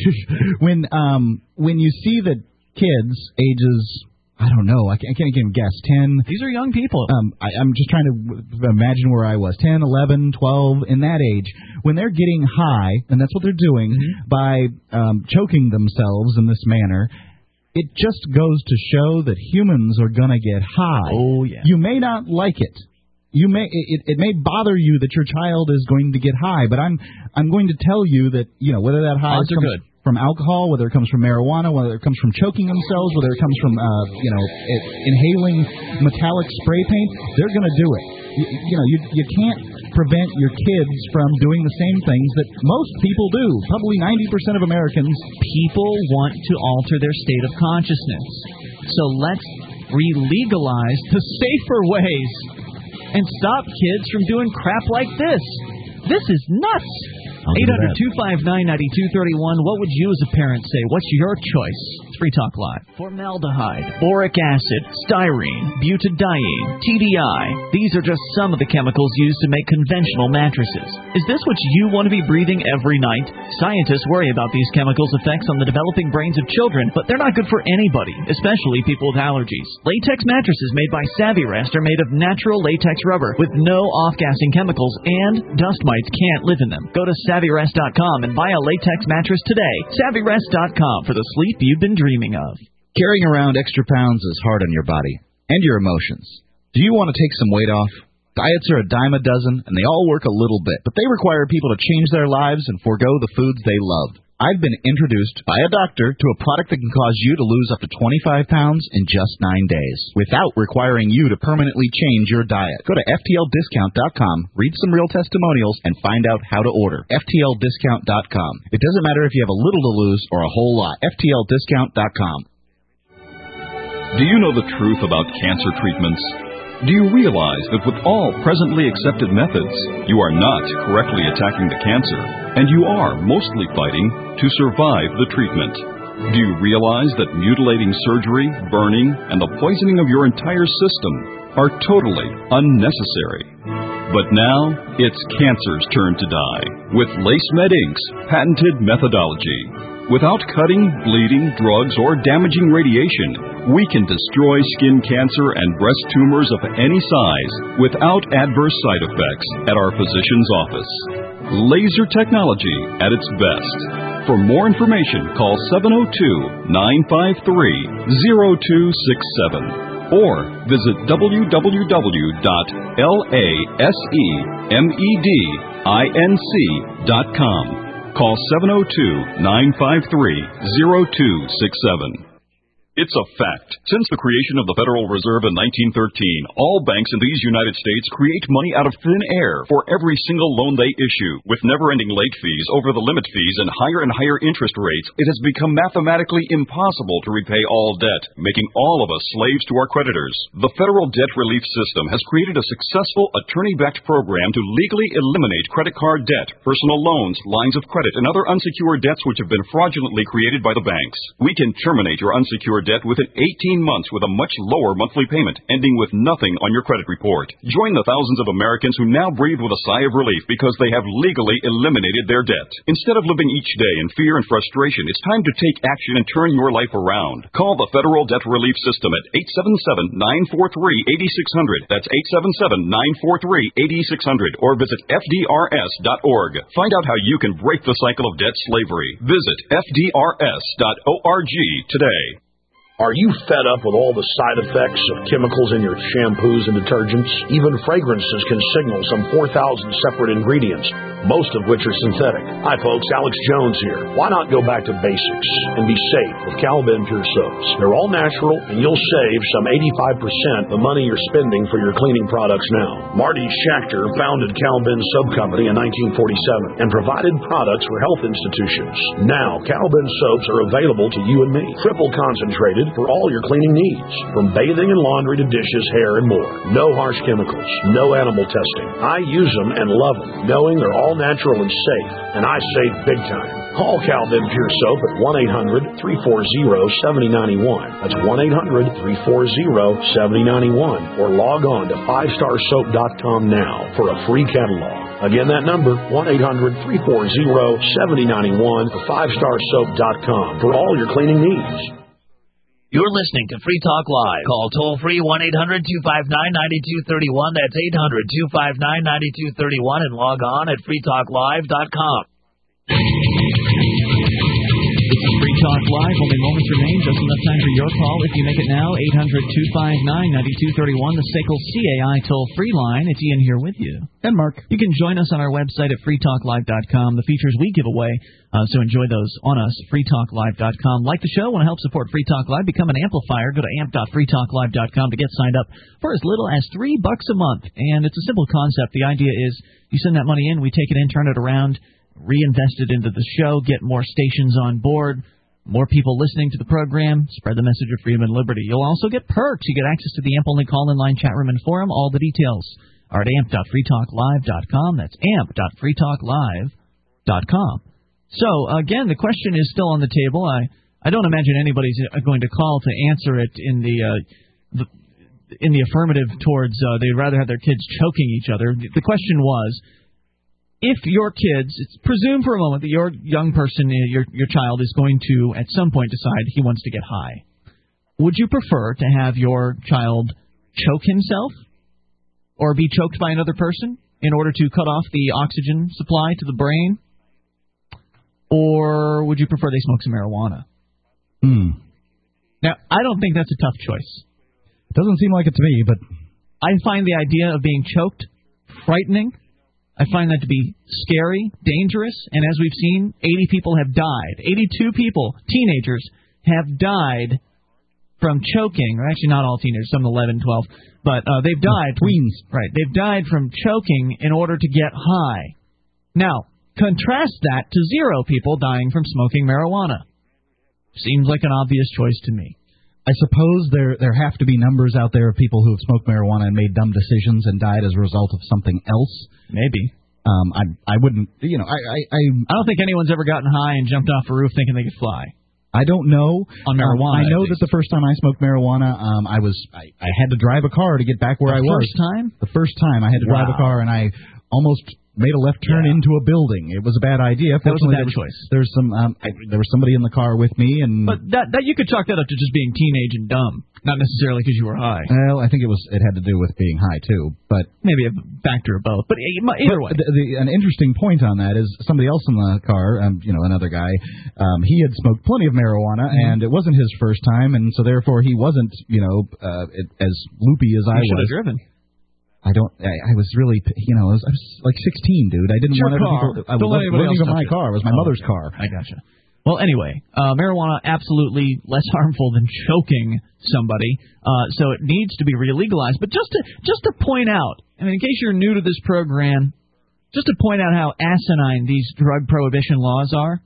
when um when you see that kids ages, I don't know, I can't, I can't even guess, ten. These are young people. Um, I, I'm just trying to w- imagine where I was, ten, eleven, twelve, in that age, when they're getting high, and that's what they're doing, mm-hmm. by um, choking themselves in this manner. It just goes to show that humans are going to get high. Oh, yeah. You may not like it. You may it, it may bother you that your child is going to get high, but I'm I'm going to tell you that, you know, whether that high Odds comes are good. from alcohol, whether it comes from marijuana, whether it comes from choking themselves, whether it comes from uh, you know it, inhaling metallic spray paint, they're going to do it. You, you know, you you can't prevent your kids from doing the same things that most people do. Probably ninety percent of Americans. People want to alter their state of consciousness. So let's re-legalize the safer ways and stop kids from doing crap like this. This is nuts. eight hundred, two five nine, nine two three one. What would you as a parent say? What's your choice? It's Free Talk Live. Formaldehyde, boric acid, styrene, butadiene, T D I. These are just some of the chemicals used to make conventional mattresses. Is this what you want to be breathing every night? Scientists worry about these chemicals' effects on the developing brains of children, but they're not good for anybody, especially people with allergies. Latex mattresses made by Savvyrest are made of natural latex rubber with no off-gassing chemicals, and dust mites can't live in them. Go to Savvy Rest dot com and buy a latex mattress today. Savvy Rest dot com for the sleep you've been dreaming of. Carrying around extra pounds is hard on your body and your emotions. Do you want to take some weight off? Diets are a dime a dozen, and they all work a little bit, but they require people to change their lives and forego the foods they love. I've been introduced by a doctor to a product that can cause you to lose up to twenty-five pounds in just nine days without requiring you to permanently change your diet. Go to F T L discount dot com, read some real testimonials, and find out how to order. F T L discount dot com. It doesn't matter if you have a little to lose or a whole lot. F T L discount dot com. Do you know the truth about cancer treatments? Do you realize that with all presently accepted methods, you are not correctly attacking the cancer, and you are mostly fighting to survive the treatment? Do you realize that mutilating surgery, burning, and the poisoning of your entire system are totally unnecessary? But now, it's cancer's turn to die with LaceMed Incorporated's patented methodology. Without cutting, bleeding, drugs, or damaging radiation, we can destroy skin cancer and breast tumors of any size without adverse side effects at our physician's office. Laser technology at its best. For more information, call seven oh two, nine five three, oh two six seven. or visit w w w dot lasemedinc dot com. Call seven oh two, nine five three, oh two six seven. It's a fact. Since the creation of the Federal Reserve in nineteen thirteen, all banks in these United States create money out of thin air for every single loan they issue. With never-ending late fees, over-the-limit fees, and higher and higher interest rates, it has become mathematically impossible to repay all debt, making all of us slaves to our creditors. The Federal Debt Relief System has created a successful attorney-backed program to legally eliminate credit card debt, personal loans, lines of credit, and other unsecured debts which have been fraudulently created by the banks. We can terminate your unsecured debt within eighteen months with a much lower monthly payment, ending with nothing on your credit report. Join the thousands of Americans who now breathe with a sigh of relief because they have legally eliminated their debt. Instead of living each day in fear and frustration, it's time to take action and turn your life around. Call the Federal Debt Relief System at eight seven seven, nine four three, eight six zero zero. That's eight seven seven, nine four three, eight six zero zero. Or visit F D R S dot org. Find out how you can break the cycle of debt slavery. Visit F D R S dot org today. Are you fed up with all the side effects of chemicals in your shampoos and detergents? Even fragrances can signal some four thousand separate ingredients, most of which are synthetic. Hi folks, Alex Jones here. Why not go back to basics and be safe with Calvin Pure Soaps? They're all natural and you'll save some eighty-five percent the money you're spending for your cleaning products now. Marty Schachter founded Calvin Soap Company in nineteen forty-seven and provided products for health institutions. Now, Calvin soaps are available to you and me, triple concentrated for all your cleaning needs, from bathing and laundry to dishes, hair, and more. No harsh chemicals, no animal testing. I use them and love them, knowing they're all natural and safe, and I save big time. Call Calvin Pure Soap at one eight hundred, three four zero, seven zero nine one. That's one eight hundred, three four zero, seven zero nine one. Or log on to five star soap dot com now for a free catalog. Again, that number, one eight hundred, three four zero, seven zero nine one or five star soap dot com for all your cleaning needs. You're listening to Free Talk Live. Call toll-free one eight hundred, two five nine, nine two three one. That's eight hundred, two five nine, nine two three one. And log on at free talk live dot com. This is Free Talk Live. Only moments remain. Just enough time for your call. If you make it now, eight hundred, two five nine, nine two three one, the S A C L C A I toll-free line. It's Ian here with you. And Mark. You can join us on our website at free talk live dot com. The features we give away, uh, so enjoy those on us, free talk live dot com. Like the show, want to help support Free Talk Live, become an amplifier. Go to amp dot free talk live dot com to get signed up for as little as three bucks a month. And it's a simple concept. The idea is you send that money in, we take it in, turn it around, reinvest it into the show, get more stations on board, more people listening to the program, spread the message of freedom and liberty. You'll also get perks. You get access to the A M P-only call-in line, chat room, and forum. All the details are at amp dot free talk live dot com. That's amp dot free talk live dot com. So, again, the question is still on the table. I, I don't imagine anybody's going to call to answer it in the, uh, the in the affirmative towards uh, they'd rather have their kids choking each other. The question was, if your kids, it's presume for a moment that your young person, your your child, is going to, at some point, decide he wants to get high, would you prefer to have your child choke himself or be choked by another person in order to cut off the oxygen supply to the brain? Or would you prefer they smoke some marijuana? Hmm. Now, I don't think that's a tough choice. It doesn't seem like it to me, but I find the idea of being choked frightening. I find that to be scary, dangerous, and as we've seen, eighty people have died. eighty-two people, teenagers, have died from choking. Or actually, not all teenagers, some eleven, twelve, but uh, they've died. Tweens. From, right, they've died from choking in order to get high. Now, contrast that to zero people dying from smoking marijuana. Seems like an obvious choice to me. I suppose there there have to be numbers out there of people who have smoked marijuana and made dumb decisions and died as a result of something else. Maybe. Um, I I wouldn't, you know, I I I, I don't think anyone's ever gotten high and jumped off a roof thinking they could fly. I don't know. On marijuana. Um, I know that the first time I smoked marijuana, um, I was I, I had to drive a car to get back where the I was. The first time? The first time I had to drive wow. a car, and I almost made a left turn yeah. into a building. It was a bad idea. That was a bad there was, choice. There's some. Um, I, there was somebody in the car with me, and but that that you could chalk that up to just being teenage and dumb, not necessarily because you were high. Well, I think it was. It had to do with being high too, but maybe a factor of both. But either way, the, the, an interesting point on that is somebody else in the car. Um, you know, another guy. Um, he had smoked plenty of marijuana, mm-hmm. and it wasn't his first time, and so therefore he wasn't, you know, uh, as loopy as I was. You should have driven. I don't. I, I was really, you know, I was, I was like sixteen, dude. I didn't it's want your other car. people. I Don't was let anybody else living in my touch car. It was my oh, mother's okay. car. I gotcha. Well, anyway, uh, marijuana absolutely less harmful than choking somebody, uh, so it needs to be re-legalized. But just to just to point out, I mean, in case you're new to this program, just to point out how asinine these drug prohibition laws are.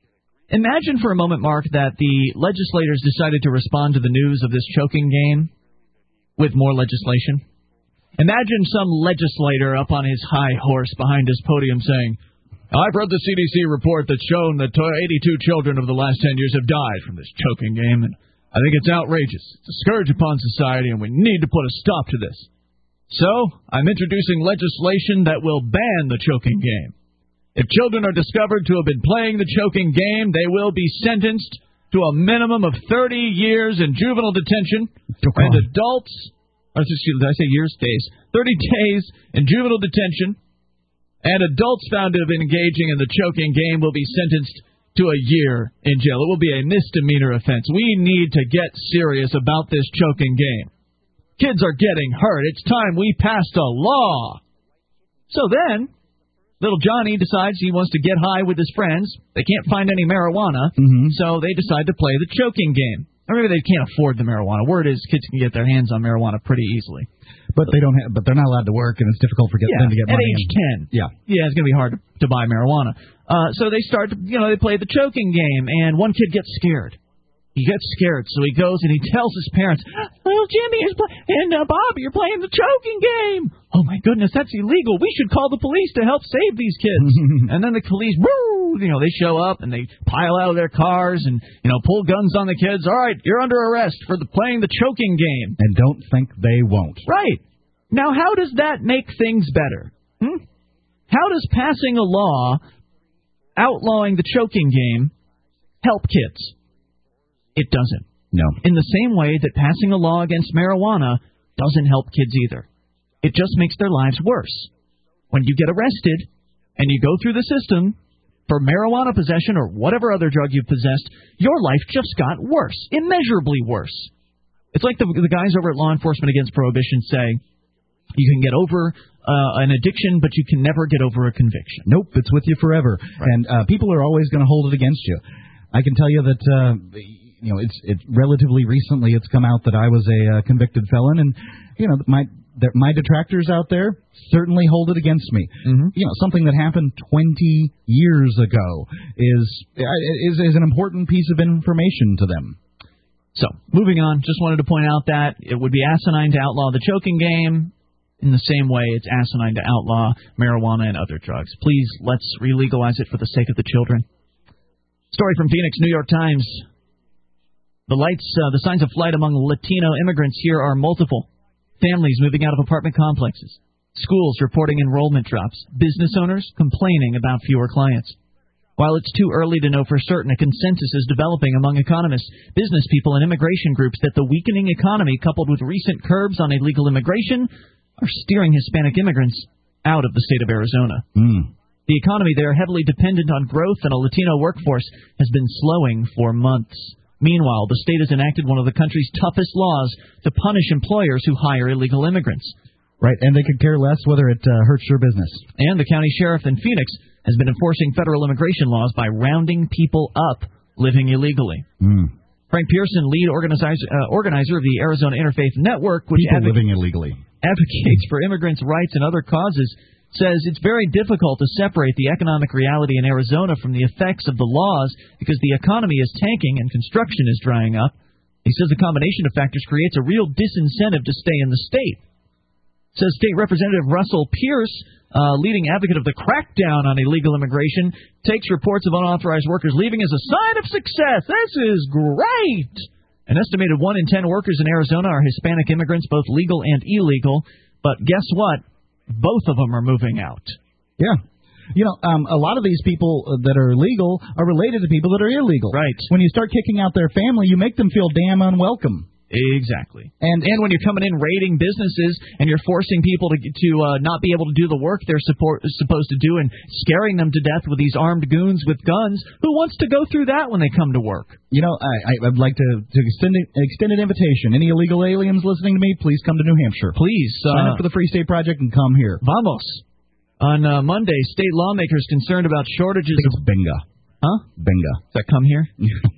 Imagine for a moment, Mark, that the legislators decided to respond to the news of this choking game with more legislation. Imagine some legislator up on his high horse behind his podium saying, I've read the C D C report that's shown that eighty-two children over the last ten years have died from this choking game, and I think it's outrageous. It's a scourge upon society, and we need to put a stop to this. So, I'm introducing legislation that will ban the choking game. If children are discovered to have been playing the choking game, they will be sentenced to a minimum of thirty years in juvenile detention, and adults... Excuse me, did I say years? Days. thirty days in juvenile detention, and adults found to have been engaging in the choking game will be sentenced to a year in jail. It will be a misdemeanor offense. We need to get serious about this choking game. Kids are getting hurt. It's time we passed a law. So then, little Johnny decides he wants to get high with his friends. They can't find any marijuana, mm-hmm. so they decide to play the choking game. Or maybe they can't afford the marijuana. Word is kids can get their hands on marijuana pretty easily. But they don't have, but they're not allowed to work, and it's difficult for get, yeah, them to get money. At age ten. Yeah. Yeah, it's going to be hard to, to buy marijuana. Uh, so they start, to, you know, they play the choking game, and one kid gets scared. He gets scared, so he goes and he tells his parents, "Little Jimmy is play- and uh, Bobby, you're playing the choking game." Oh my goodness, that's illegal. We should call the police to help save these kids. And then the police, woo, you know, they show up and they pile out of their cars and you know pull guns on the kids. All right, you're under arrest for the playing the choking game. And don't think they won't. Right. Now, how does that make things better? Hmm? How does passing a law outlawing the choking game help kids? It doesn't. No. In the same way that passing a law against marijuana doesn't help kids either. It just makes their lives worse. When you get arrested and you go through the system for marijuana possession or whatever other drug you've possessed, your life just got worse, immeasurably worse. It's like the, the guys over at Law Enforcement Against Prohibition say, you can get over uh, an addiction, but you can never get over a conviction. Nope, it's with you forever. Right. And uh, people are always going to hold it against you. I can tell you that... Uh, You know, it's it's relatively recently it's come out that I was a uh, convicted felon, and you know my the, my detractors out there certainly hold it against me. Mm-hmm. You know, something that happened twenty years ago is is is an important piece of information to them. So, moving on, just wanted to point out that it would be asinine to outlaw the choking game. In the same way, it's asinine to outlaw marijuana and other drugs. Please, let's re-legalize it for the sake of the children. Story from Phoenix, New York Times. The lights, uh, the signs of flight among Latino immigrants here are multiple. Families moving out of apartment complexes. Schools reporting enrollment drops. Business owners complaining about fewer clients. While it's too early to know for certain, a consensus is developing among economists, business people, and immigration groups that the weakening economy, coupled with recent curbs on illegal immigration, are steering Hispanic immigrants out of the state of Arizona. Mm. The economy there, heavily dependent on growth and a Latino workforce, has been slowing for months. Meanwhile, the state has enacted one of the country's toughest laws to punish employers who hire illegal immigrants. Right, and they could care less whether it uh, hurts your business. And the county sheriff in Phoenix has been enforcing federal immigration laws by rounding people up living illegally. Mm. Frank Pearson, lead organizer, uh, organizer of the Arizona Interfaith Network, which people advocates, living illegally. advocates for immigrants' rights and other causes, says it's very difficult to separate the economic reality in Arizona from the effects of the laws because the economy is tanking and construction is drying up. He says the combination of factors creates a real disincentive to stay in the state. Says State Representative Russell Pierce, uh, leading advocate of the crackdown on illegal immigration, takes reports of unauthorized workers leaving as a sign of success. This is great! An estimated one in ten workers in Arizona are Hispanic immigrants, both legal and illegal. But guess what? Both of them are moving out. Yeah. You know, um, a lot of these people that are legal are related to people that are illegal. Right. When you start kicking out their family, you make them feel damn unwelcome. Exactly. And and when you're coming in raiding businesses and you're forcing people to to uh, not be able to do the work they're support, supposed to do and scaring them to death with these armed goons with guns, who wants to go through that when they come to work? You know, I, I'd like to, to extend an extended invitation. Any illegal aliens listening to me, please come to New Hampshire. Please. Sign uh, up for the Free State Project and come here. Vamos. On uh, Monday, state lawmakers concerned about shortages I think of... it's Benga. Huh? Benga. Does that come here?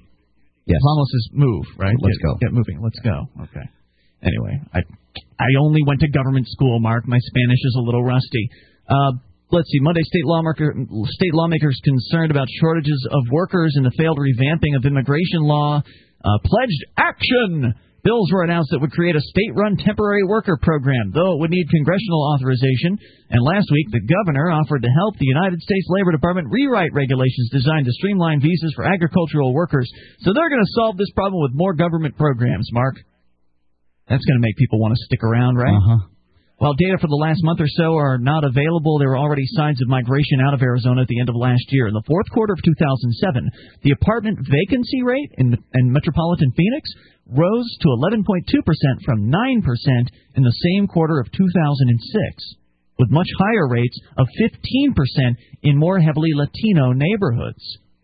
Yes. Vamos is move, right? Let's get, go. Get moving. Let's go. Okay. Anyway, I I only went to government school, Mark. My Spanish is a little rusty. Uh, let's see. Monday, state lawmaker, state lawmakers concerned about shortages of workers and the failed revamping of immigration law uh, pledged action. Bills were announced that would create a state-run temporary worker program, though it would need congressional authorization. And last week, the governor offered to help the United States Labor Department rewrite regulations designed to streamline visas for agricultural workers. So they're going to solve this problem with more government programs, Mark. That's going to make people want to stick around, right? Uh-huh. While data for the last month or so are not available, there were already signs of migration out of Arizona at the end of last year. In the fourth quarter of two thousand seven, the apartment vacancy rate in, in metropolitan Phoenix rose to eleven point two percent from nine percent in the same quarter of two thousand six, with much higher rates of fifteen percent in more heavily Latino neighborhoods.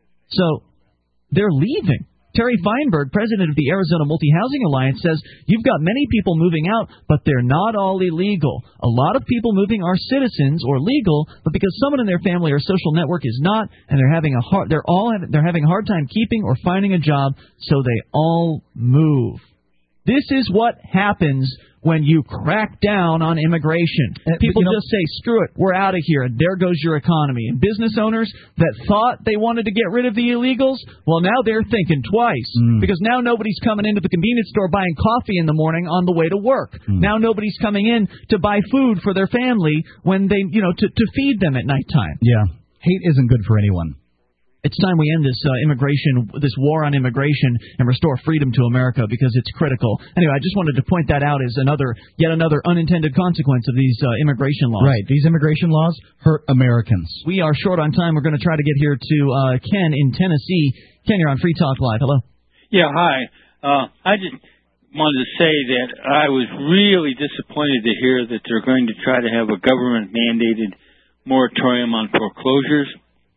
So they're leaving. Terry Feinberg, president of the Arizona Multi-Housing Alliance, says you've got many people moving out, but they're not all illegal. A lot of people moving are citizens or legal, but because someone in their family or social network is not, and they're having a hard, they're all they're having a hard time keeping or finding a job, so they all move. This is what happens when you crack down on immigration. People you know, just say, screw it, we're out of here, and there goes your economy. And business owners that thought they wanted to get rid of the illegals, well, now they're thinking twice. Mm. Because now nobody's coming into the convenience store buying coffee in the morning on the way to work. Mm. Now nobody's coming in to buy food for their family when they, you know, to, to feed them at nighttime. Yeah. Hate isn't good for anyone. It's time we end this uh, immigration, this war on immigration, and restore freedom to America because it's critical. Anyway, I just wanted to point that out as another, yet another unintended consequence of these uh, immigration laws. Right. These immigration laws hurt Americans. We are short on time. We're going to try to get here to uh, Ken in Tennessee. Ken, you're on Free Talk Live. Hello. Yeah, hi. Uh, I just wanted to say that I was really disappointed to hear that they're going to try to have a government-mandated moratorium on foreclosures.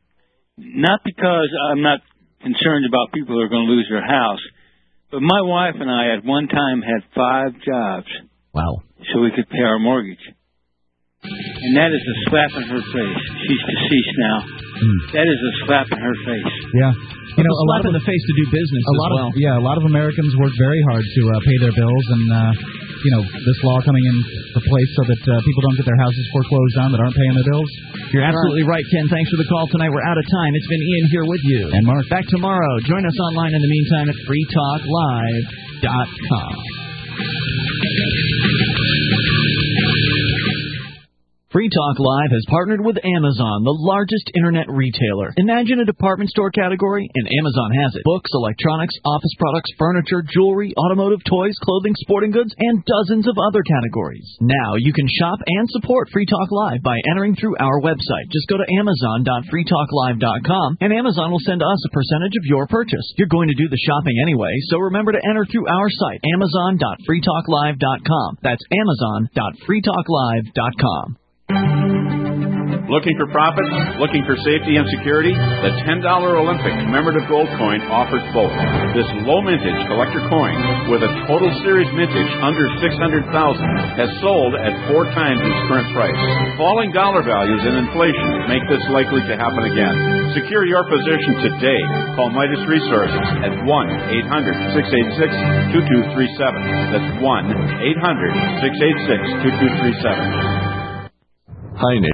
Not because I'm not concerned about people who are going to lose their house, but my wife and I at one time had five jobs. Wow. So we could pay our mortgage. And that is a slap in her face. She's deceased now. Mm. That is a slap in her face. Yeah. You know, a, a lot of in the face to do business a as lot well. Of, yeah, a lot of Americans work very hard to uh, pay their bills, and uh, you know, this law coming into place so that uh, people don't get their houses foreclosed on that aren't paying their bills. You're absolutely right, Ken. Thanks for the call tonight. We're out of time. It's been Ian here with you. And Mark. Back tomorrow. Join us online in the meantime at free talk live dot com. Free Talk Live has partnered with Amazon, the largest internet retailer. Imagine a department store category, and Amazon has it. Books, electronics, office products, furniture, jewelry, automotive, toys, clothing, sporting goods, and dozens of other categories. Now you can shop and support Free Talk Live by entering through our website. Just go to amazon dot free talk live dot com, and Amazon will send us a percentage of your purchase. You're going to do the shopping anyway, so remember to enter through our site, amazon dot free talk live dot com. That's amazon dot free talk live dot com. Looking for profits? Looking for safety and security? The ten dollar Olympic commemorative gold coin offers both. This low mintage collector coin with a total series mintage under six hundred thousand dollars has sold at four times its current price. Falling dollar values and inflation make this likely to happen again. Secure your position today. Call Midas Resources at one eight hundred six eight six two two three seven. That's one eight hundred six eight six two two three seven. Hi, Nick.